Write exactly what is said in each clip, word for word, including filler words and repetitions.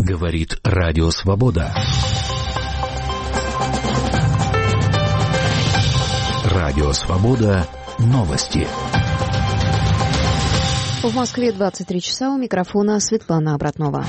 Говорит Радио Свобода. Радио Свобода. Новости. В Москве двадцать три часа. У микрофона Светлана Обратнова.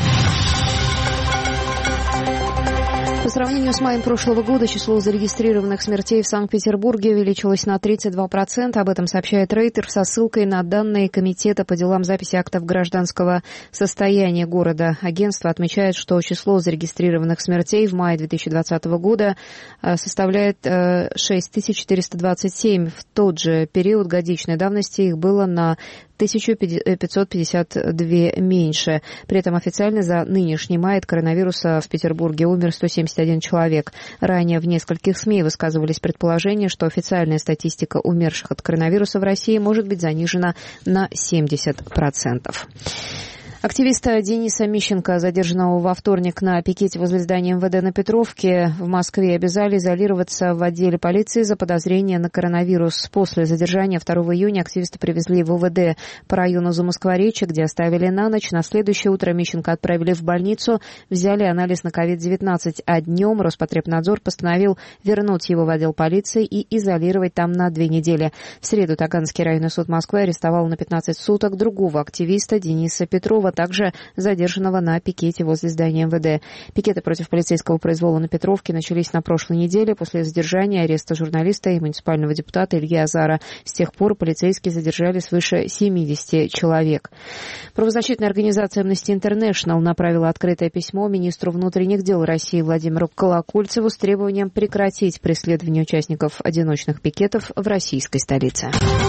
По сравнению с маем прошлого года число зарегистрированных смертей в Санкт-Петербурге увеличилось на тридцать два процента. Об этом сообщает Рейтер со ссылкой на данные Комитета по делам записи актов гражданского состояния города. Агентство отмечает, что число зарегистрированных смертей в мае две тысячи двадцатого года составляет шесть тысяч четыреста двадцать семь. В тот же период годичной давности их было на тысячу пятьсот пятьдесят два меньше. При этом официально за нынешний май от коронавируса в Петербурге умер сто семьдесят один человек. Ранее в нескольких СМИ высказывались предположения, что официальная статистика умерших от коронавируса в России может быть занижена на семьдесят процентов. Активиста Дениса Мищенко, задержанного во вторник на пикете возле здания эм вэ дэ на Петровке в Москве, обязали изолироваться в отделе полиции за подозрение на коронавирус. После задержания второго июня активиста привезли в о вэ дэ по району Замоскворечья, где оставили на ночь. На следующее утро Мищенко отправили в больницу, взяли анализ на ковид девятнадцать, а днем Роспотребнадзор постановил вернуть его в отдел полиции и изолировать там на две недели. В среду Таганский районный суд Москвы арестовал на пятнадцать суток другого активиста Дениса Петрова, также задержанного на пикете возле здания эм вэ дэ. Пикеты против полицейского произвола на Петровке начались на прошлой неделе после задержания, ареста журналиста и муниципального депутата Ильи Азара. С тех пор полицейские задержали свыше семидесяти человек. Правозащитная организация Amnesty International направила открытое письмо министру внутренних дел России Владимиру Колокольцеву с требованием прекратить преследование участников одиночных пикетов в российской столице.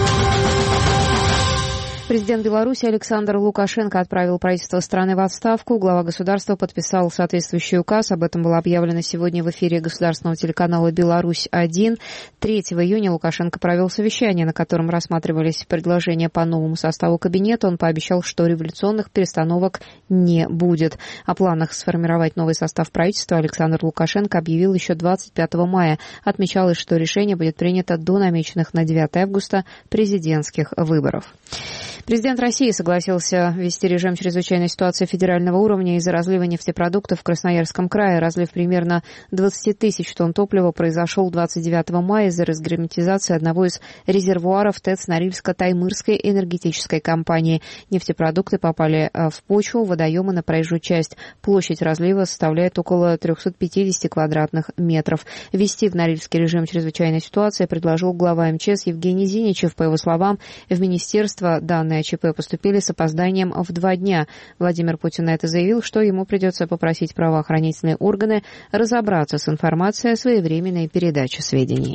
Президент Беларуси Александр Лукашенко отправил правительство страны в отставку. Глава государства подписал соответствующий указ. Об этом было объявлено сегодня в эфире государственного телеканала «Беларусь-один». третьего июня Лукашенко провел совещание, на котором рассматривались предложения по новому составу кабинета. Он пообещал, что революционных перестановок не будет. О планах сформировать новый состав правительства Александр Лукашенко объявил еще двадцать пятого мая. Отмечалось, что решение будет принято до намеченных на девятое августа президентских выборов. Президент России согласился ввести режим чрезвычайной ситуации федерального уровня из-за разлива нефтепродуктов в Красноярском крае. Разлив примерно двадцать тысяч тонн топлива произошел двадцать девятого мая из-за разгерметизации одного из резервуаров ТЭЦ Норильско-Таймырской энергетической компании. Нефтепродукты попали в почву, водоемы на проезжую часть. Площадь разлива составляет около триста пятьдесят квадратных метров. Ввести в Норильский режим чрезвычайной ситуации предложил глава эм че эс Евгений Зиничев. По его словам, в министерство данные ЧП поступили с опозданием в два дня. Владимир Путин на это заявил, что ему придется попросить правоохранительные органы разобраться с информацией о своевременной передаче сведений.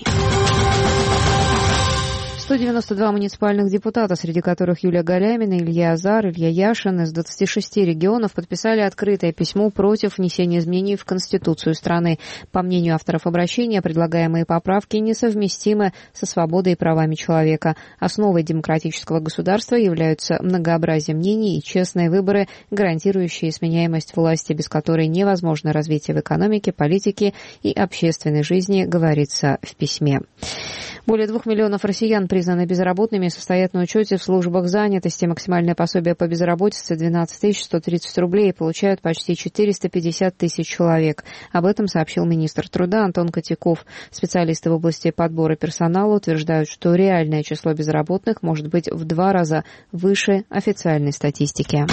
сто девяносто два муниципальных депутата, среди которых Юлия Галямина, Илья Азар, Илья Яшин из двадцати шести регионов подписали открытое письмо против внесения изменений в Конституцию страны. По мнению авторов обращения, предлагаемые поправки несовместимы со свободой и правами человека. Основой демократического государства являются многообразие мнений и честные выборы, гарантирующие сменяемость власти, без которой невозможно развитие в экономике, политике и общественной жизни, говорится в письме. Более двух миллионов россиян признаны безработными и состоят на учете в службах занятости. Максимальное пособие по безработице двенадцать тысяч сто тридцать рублей получают почти четыреста пятьдесят тысяч человек. Об этом сообщил министр труда Антон Котяков. Специалисты в области подбора персонала утверждают, что реальное число безработных может быть в два раза выше официальной статистики.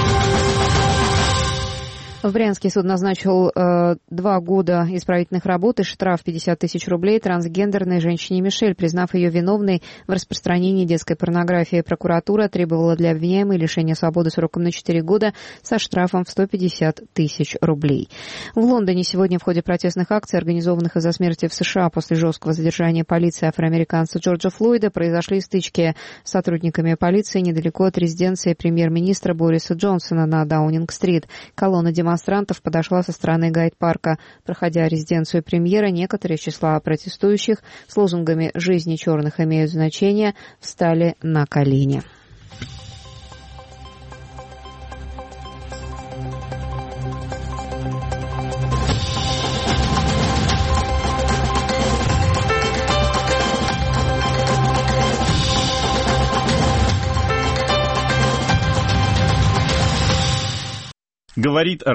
В Брянске суд назначил э, два года исправительных работ и штраф пятьдесят тысяч рублей трансгендерной женщине Мишель, признав ее виновной в распространении детской порнографии. Прокуратура требовала для обвиняемой лишения свободы сроком на четыре года со штрафом в сто пятьдесят тысяч рублей. В Лондоне сегодня в ходе протестных акций, организованных из-за смерти в США после жесткого задержания полиции афроамериканца Джорджа Флойда, произошли стычки с сотрудниками полиции недалеко от резиденции премьер-министра Бориса Джонсона на Даунинг-стрит. Колонна демонстрантов демонстрантов подошла со стороны Гайд-парка. Проходя резиденцию премьера, некоторые из числа протестующих с лозунгами «Жизни черных имеют значение» встали на колени. Говорит